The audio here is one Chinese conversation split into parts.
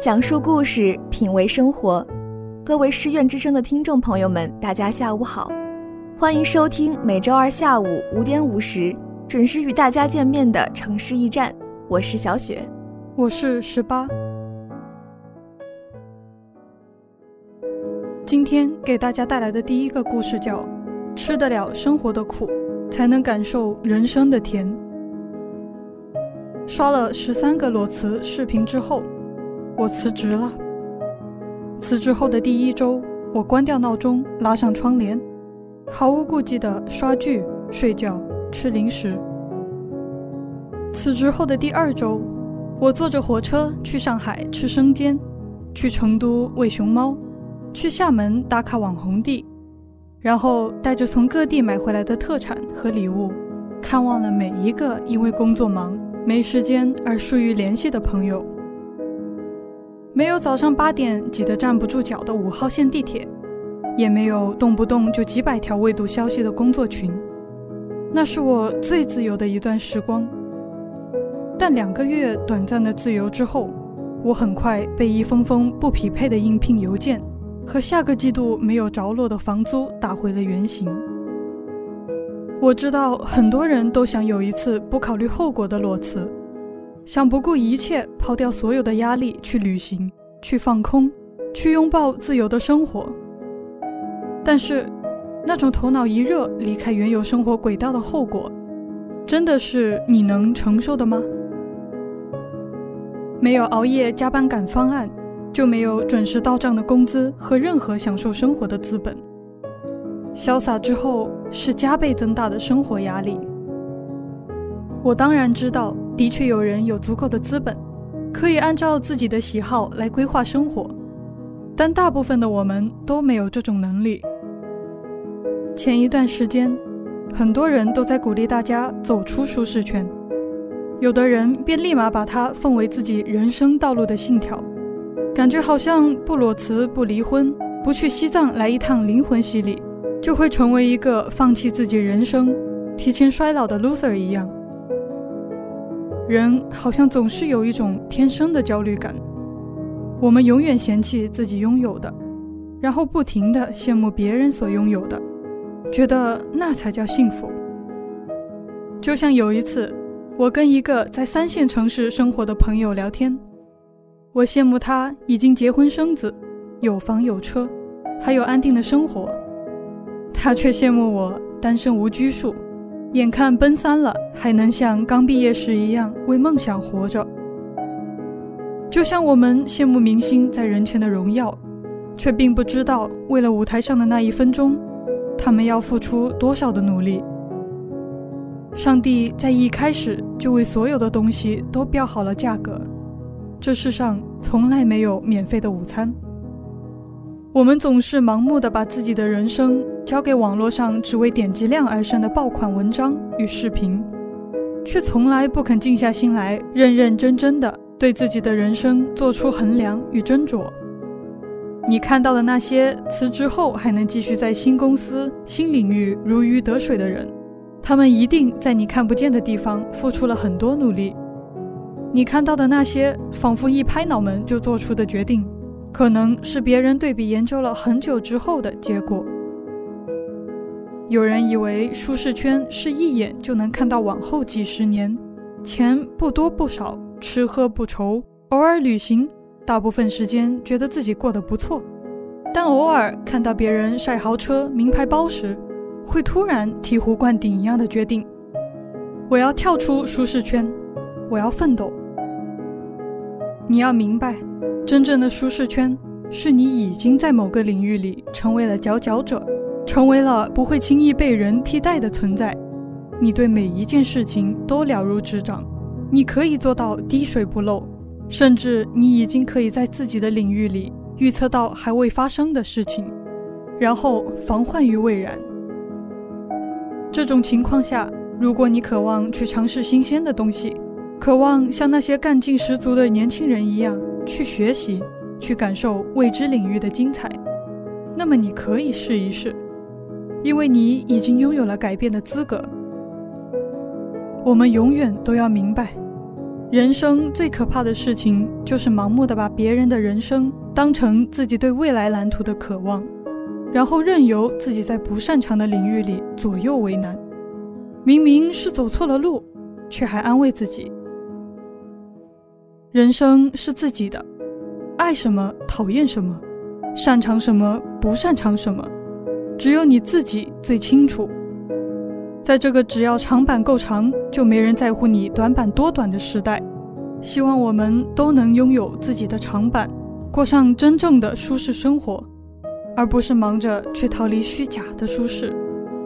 讲述故事，品味生活。各位师院之声的听众朋友们，大家下午好，欢迎收听每周二下午5点50准时与大家见面的城市驿站，我是小雪， 我是18。今天给大家带来的第一个故事叫吃得了生活的苦，才能感受人生的甜。刷了13个裸辞视频之后，我辞职了。辞职后的第1周，我关掉闹钟，拉上窗帘，毫无顾忌地刷剧、睡觉、吃零食。辞职后的第2周，我坐着火车去上海吃生煎，去成都喂熊猫，去厦门打卡网红地，然后带着从各地买回来的特产和礼物，看望了每一个因为工作忙没时间而疏于联系的朋友。没有早上8点挤得站不住脚的5号线地铁，也没有动不动就几百条未读消息的工作群，那是我最自由的一段时光。但2个月短暂的自由之后，我很快被一封封不匹配的应聘邮件和下个季度没有着落的房租打回了原形。我知道很多人都想有一次不考虑后果的裸辞，想不顾一切抛掉所有的压力去旅行，去放空，去拥抱自由的生活。但是那种头脑一热离开原有生活轨道的后果，真的是你能承受的吗？没有熬夜加班赶方案，就没有准时到账的工资和任何享受生活的资本。潇洒之后是加倍增大的生活压力。我当然知道，的确有人有足够的资本，可以按照自己的喜好来规划生活，但大部分的我们都没有这种能力。前一段时间，很多人都在鼓励大家走出舒适圈，有的人便立马把它奉为自己人生道路的信条，感觉好像不裸辞、不离婚、不去西藏来一趟灵魂洗礼，就会成为一个放弃自己人生、提前衰老的 loser 一样。人好像总是有一种天生的焦虑感，我们永远嫌弃自己拥有的，然后不停地羡慕别人所拥有的，觉得那才叫幸福。就像有一次，我跟一个在3线城市生活的朋友聊天，我羡慕他已经结婚生子，有房有车，还有安定的生活，他却羡慕我单身无拘束，眼看奔3了，还能像刚毕业时一样为梦想活着。就像我们羡慕明星在人前的荣耀，却并不知道为了舞台上的那1分钟，他们要付出多少的努力。上帝在一开始就为所有的东西都标好了价格，这世上从来没有免费的午餐。我们总是盲目地把自己的人生交给网络上只为点击量而生的爆款文章与视频，却从来不肯静下心来认认真真地对自己的人生做出衡量与斟酌。你看到的那些辞职后还能继续在新公司、新领域如鱼得水的人，他们一定在你看不见的地方付出了很多努力。你看到的那些仿佛一拍脑门就做出的决定，可能是别人对比研究了很久之后的结果。有人以为舒适圈是一眼就能看到往后几十年，钱不多不少，吃喝不愁，偶尔旅行，大部分时间觉得自己过得不错。但偶尔看到别人晒豪车、名牌包时，会突然醍醐灌顶一样的决定，我要跳出舒适圈，我要奋斗。你要明白，真正的舒适圈是你已经在某个领域里成为了佼佼者，成为了不会轻易被人替代的存在。你对每一件事情都了如指掌，你可以做到滴水不漏，甚至你已经可以在自己的领域里预测到还未发生的事情，然后防患于未然。这种情况下，如果你渴望去尝试新鲜的东西，渴望像那些干劲十足的年轻人一样去学习，去感受未知领域的精彩，那么你可以试一试，因为你已经拥有了改变的资格。我们永远都要明白， 人生最可怕的事情，就是盲目地把别人的人生当成自己对未来蓝图的渴望，然后任由自己在不擅长的领域里左右为难。明明是走错了路，却还安慰自己。人生是自己的，爱什么，讨厌什么，擅长什么，不擅长什么，只有你自己最清楚。在这个只要长板够长，就没人在乎你短板多短的时代，希望我们都能拥有自己的长板，过上真正的舒适生活，而不是忙着去逃离虚假的舒适。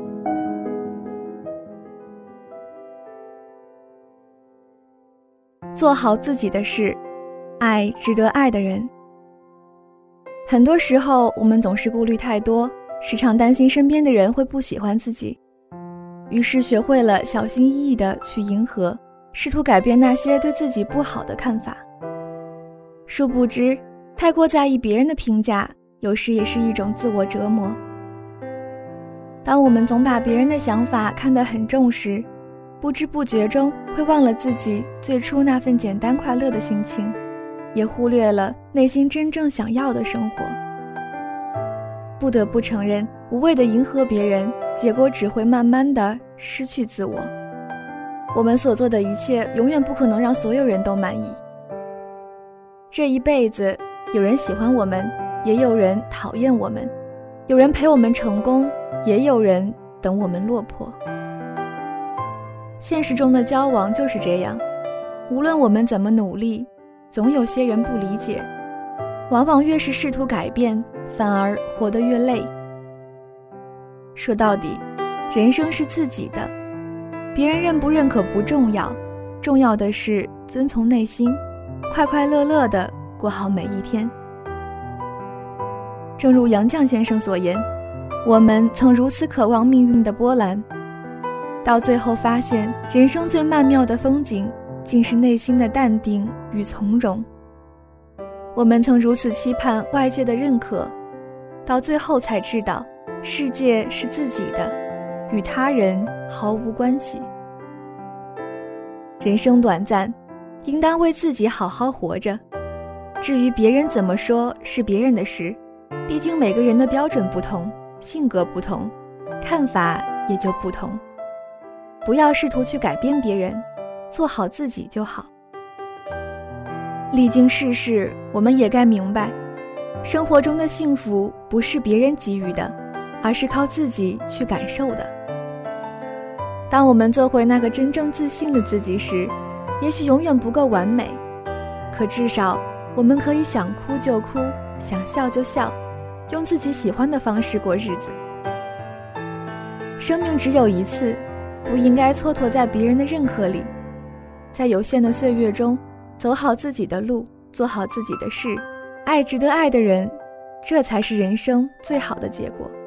做好自己的事，爱值得爱的人。很多时候，我们总是顾虑太多，时常担心身边的人会不喜欢自己，于是学会了小心翼翼地去迎合，试图改变那些对自己不好的看法。殊不知，太过在意别人的评价，有时也是一种自我折磨。当我们总把别人的想法看得很重时，不知不觉中会忘了自己最初那份简单快乐的心情，也忽略了内心真正想要的生活。不得不承认，无谓的迎合别人，结果只会慢慢的失去自我。我们所做的一切，永远不可能让所有人都满意。这一辈子，有人喜欢我们，也有人讨厌我们，有人陪我们成功，也有人等我们落魄。现实中的交往就是这样，无论我们怎么努力，总有些人不理解，往往越是试图改变，反而活得越累。说到底，人生是自己的，别人认不认可不重要，重要的是遵从内心，快快乐乐地过好每一天。正如杨绛先生所言，我们曾如此渴望命运的波澜，到最后发现，人生最曼妙的风景，竟是内心的淡定与从容。我们曾如此期盼外界的认可，到最后才知道，世界是自己的，与他人毫无关系。人生短暂，应当为自己好好活着。至于别人怎么说，是别人的事，毕竟每个人的标准不同，性格不同，看法也就不同。不要试图去改变别人，做好自己就好。历经世事，我们也该明白，生活中的幸福不是别人给予的，而是靠自己去感受的。当我们做回那个真正自信的自己时，也许永远不够完美，可至少我们可以想哭就哭，想笑就笑，用自己喜欢的方式过日子。生命只有一次，不应该蹉跎在别人的认可里，在有限的岁月中，走好自己的路，做好自己的事，爱值得爱的人，这才是人生最好的结果。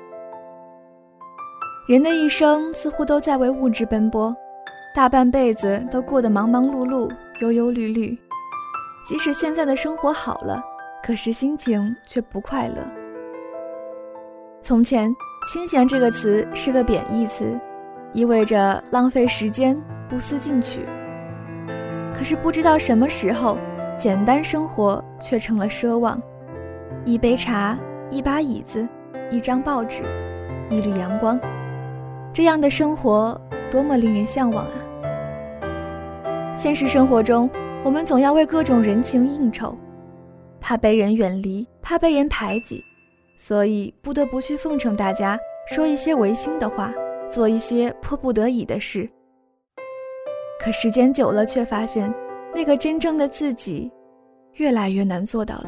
人的一生似乎都在为物质奔波，大半辈子都过得忙忙碌碌，忧忧虑虑。即使现在的生活好了，可是心情却不快乐。从前，清闲这个词是个贬义词，意味着浪费时间，不思进取。可是不知道什么时候，简单生活却成了奢望。一杯茶，一把椅子，一张报纸，一缕阳光，这样的生活多么令人向往啊！现实生活中，我们总要为各种人情应酬，怕被人远离，怕被人排挤，所以不得不去奉承大家，说一些违心的话，做一些迫不得已的事。可时间久了，却发现那个真正的自己越来越难做到了。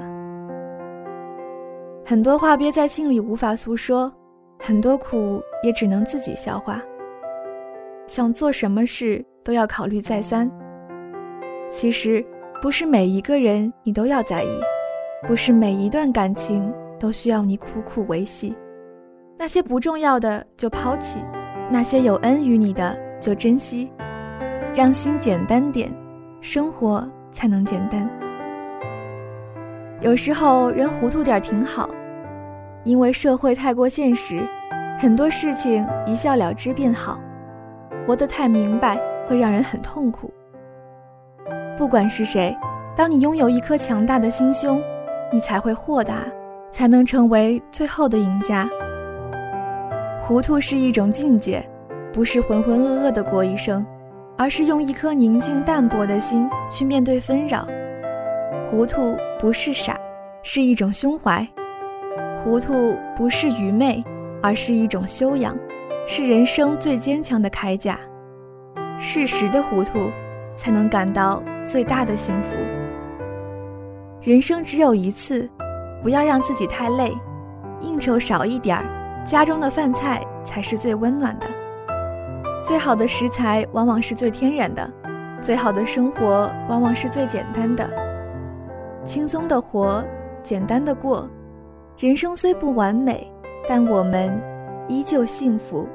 很多话憋在心里无法诉说，很多苦也只能自己消化。想做什么事都要考虑再三。其实不是每一个人你都要在意，不是每一段感情都需要你苦苦维系。那些不重要的就抛弃，那些有恩于你的就珍惜，让心简单点，生活才能简单。有时候人糊涂点挺好，因为社会太过现实，很多事情一笑了之便好，活得太明白会让人很痛苦。 不管是谁，当你拥有一颗强大的心胸，你才会豁达，才能成为最后的赢家。糊涂是一种境界，不是浑浑噩噩地过一生，而是用一颗宁静淡泊的心去面对纷扰。糊涂不是傻，是一种胸怀。糊涂不是愚昧，而是一种修养，是人生最坚强的铠甲。适时的糊涂，才能感到最大的幸福。人生只有一次，不要让自己太累，应酬少一点，家中的饭菜才是最温暖的。最好的食材往往是最天然的，最好的生活往往是最简单的。轻松的活，简单的过，人生虽不完美，但我们依旧幸福。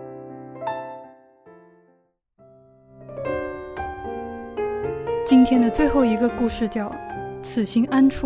今天的最后一个故事叫《此心安处》。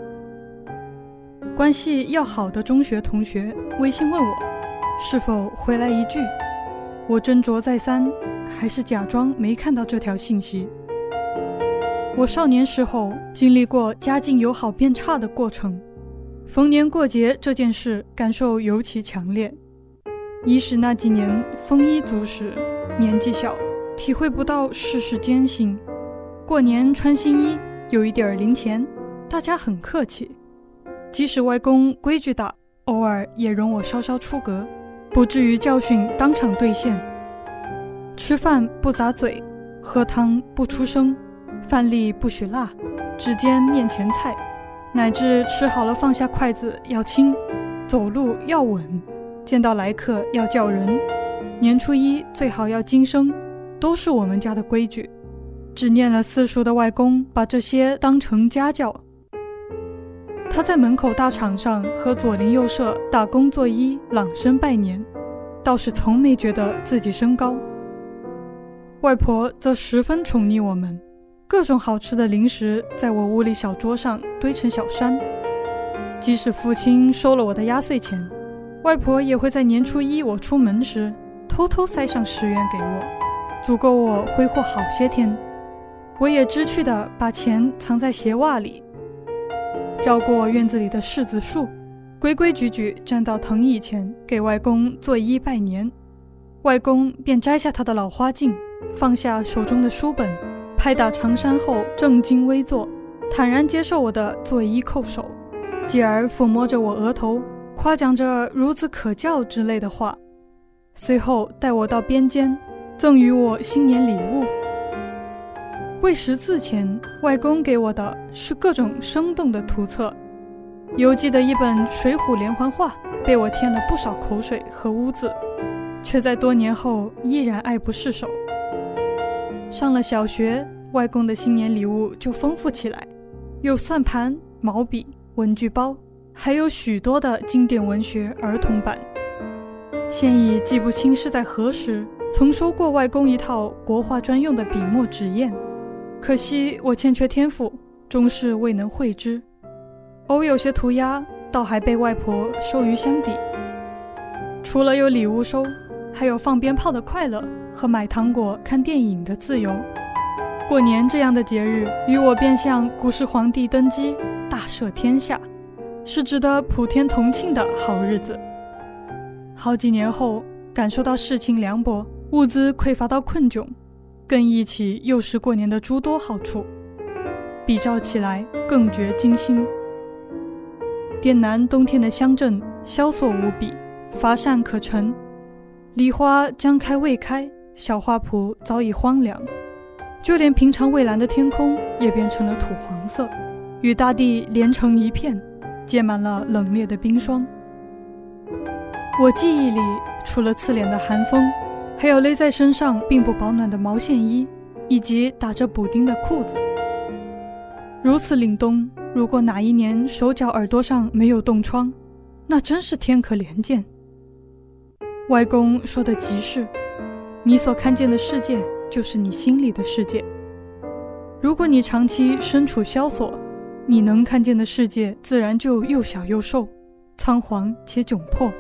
关系要好的中学同学微信问我是否回来一句，我斟酌再三，还是假装没看到这条信息。我少年时候经历过家境由好变差的过程，逢年过节这件事感受尤其强烈。一是那几年丰衣足食，年纪小，体会不到世事艰辛。过年穿新衣，有一点零钱，大家很客气。即使外公规矩大，偶尔也容我稍稍出格，不至于教训当场兑现。吃饭不咂嘴，喝汤不出声，饭粒不许辣，只煎面前菜，乃至吃好了放下筷子要轻，走路要稳，见到来客要叫人，年初一最好要惊声，都是我们家的规矩。只念了4书的外公把这些当成家教。他在门口大场上和左邻右舍打工作揖朗声拜年，倒是从没觉得自己身高。外婆则十分宠溺我们，各种好吃的零食在我屋里小桌上堆成小山。即使父亲收了我的压岁钱，外婆也会在年初一我出门时偷偷塞上10元给我，足够我挥霍好些天。我也知趣地把钱藏在鞋袜里，绕过院子里的柿子树，规规矩矩站到藤椅前给外公作揖拜年。外公便摘下他的老花镜，放下手中的书本，拍打长衫后正襟危坐，坦然接受我的作揖叩首，继而抚摸着我额头，夸奖着孺子可教之类的话，随后带我到边间，赠予我新年礼物。未识字前，外公给我的是各种生动的图册，犹记得一本《水浒连环画》被我添了不少口水和污渍，却在多年后依然爱不释手。上了小学，外公的新年礼物就丰富起来，有算盘、毛笔、文具包，还有许多的经典文学儿童版。现已记不清是在何时曾收过外公一套国画专用的笔墨纸砚，可惜我欠缺天赋，终是未能绘之。偶有些涂鸦，倒还被外婆收于箱底。除了有礼物收，还有放鞭炮的快乐和买糖果看电影的自由。过年这样的节日，与我便像古时皇帝登基，大赦天下，是值得普天同庆的好日子。好几年后，感受到世情凉薄，物资匮乏到困窘，更忆起幼时过年的诸多好处，比照起来更觉惊心。滇南冬天的乡镇萧索无比，乏善可陈，梨花将开未开，小花圃早已荒凉，就连平常蔚蓝的天空也变成了土黄色，与大地连成一片，结满了冷冽的冰霜。我记忆里除了刺脸的寒风，还有勒在身上并不保暖的毛线衣，以及打着补丁的裤子。如此凛冬，如果哪一年手脚耳朵上没有冻疮，那真是天可怜见。外公说的极是，你所看见的世界就是你心里的世界。如果你长期身处萧索，你能看见的世界自然就又小又瘦，仓皇且窘迫。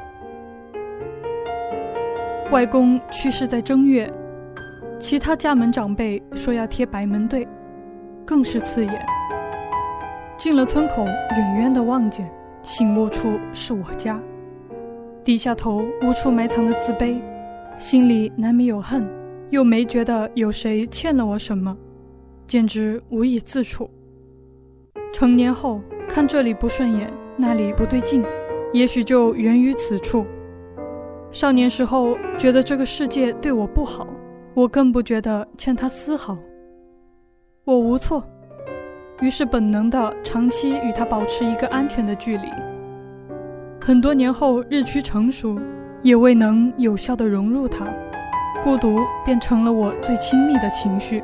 外公去世在正月，其他家门长辈说要贴白门对， 更是刺眼。进了村口，远远地望见，醒目处是我家。低下头，无处埋藏的自卑，心里难免有恨，又没觉得有谁欠了我什么，简直无以自处。成年后，看这里不顺眼，那里不对劲，也许就源于此处。少年时候觉得这个世界对我不好，我更不觉得欠他丝毫。我无错，于是本能的长期与他保持一个安全的距离。很多年后日趋成熟，也未能有效地融入他，孤独便成了我最亲密的情绪。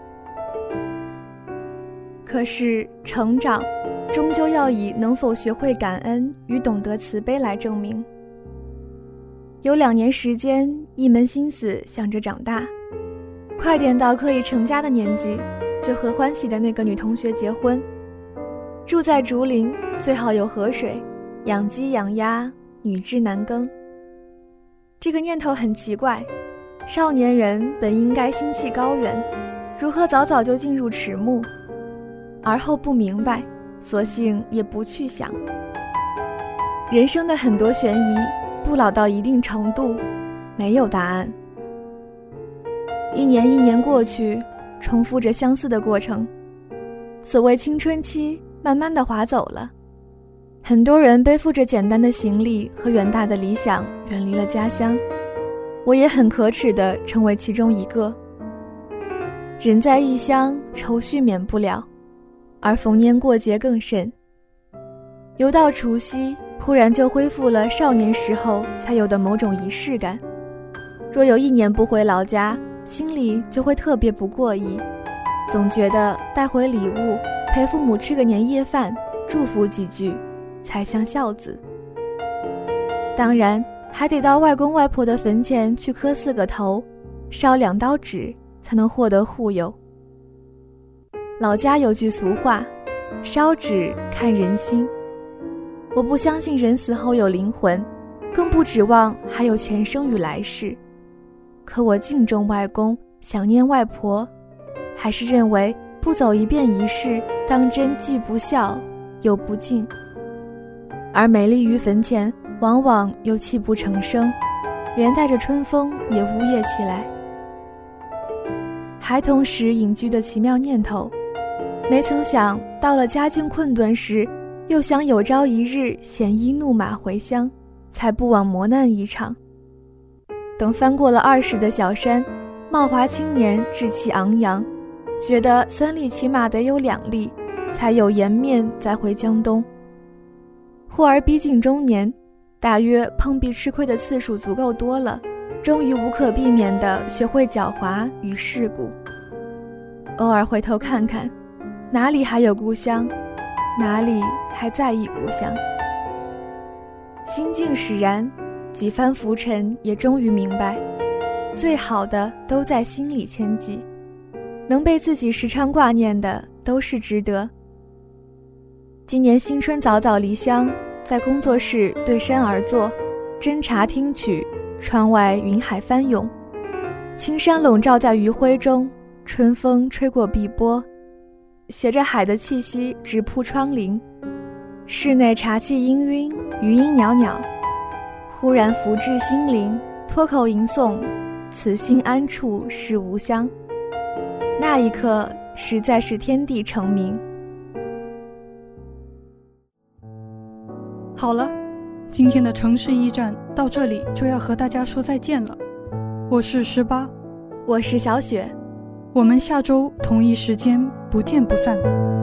可是成长终究要以能否学会感恩与懂得慈悲来证明。有2年时间，一门心思想着长大，快点到可以成家的年纪，就和欢喜的那个女同学结婚，住在竹林，最好有河水，养鸡养鸭，女织男耕。这个念头很奇怪，少年人本应该心气高远，如何早早就进入迟暮？而后不明白，索性也不去想。人生的很多悬疑，不老到一定程度，没有答案。一年一年过去，重复着相似的过程。所谓青春期，慢慢地滑走了。很多人背负着简单的行李和远大的理想，远离了家乡。我也很可耻地成为其中一个。人在异乡，愁绪免不了，而逢年过节更甚。游到除夕，忽然就恢复了少年时候才有的某种仪式感。若有1年不回老家，心里就会特别不过意，总觉得带回礼物，陪父母吃个年夜饭，祝福几句，才像孝子。当然，还得到外公外婆的坟前去磕4个头，烧2刀纸，才能获得护佑。老家有句俗话，烧纸看人心。我不相信人死后有灵魂，更不指望还有前生与来世。可我敬重外公，想念外婆，还是认为不走一遍仪式，当真既不孝又不敬。而美丽于坟前，往往又泣不成声，连带着春风也呜咽起来。孩童时隐居的奇妙念头，没曾想到了家境困顿时，又想有朝一日鲜衣怒马回乡，才不枉磨难一场。等翻过了20的小山，茂华青年志气昂扬，觉得3里起码得有2里，才有颜面再回江东。忽而逼近中年，大约碰壁吃亏的次数足够多了，终于无可避免地学会狡猾与世故。偶尔回头看看，哪里还有故乡，哪里还在意故乡。心境使然，几番浮沉也终于明白，最好的都在心里牵记，能被自己时常挂念的都是值得。今年新春早早离乡，在工作室对山而坐，斟茶听曲，窗外云海翻涌，青山笼罩在余晖中，春风吹过碧波，携着海的气息直扑窗棂。室内茶气氤氲，余音袅袅，忽然浮至心灵，脱口吟诵此心安处是吾乡。那一刻实在是天地成名。 好了，今天的城市驿站到这里就要和大家说再见了。我是18， 我是小雪， 我们下周同一时间不见不散。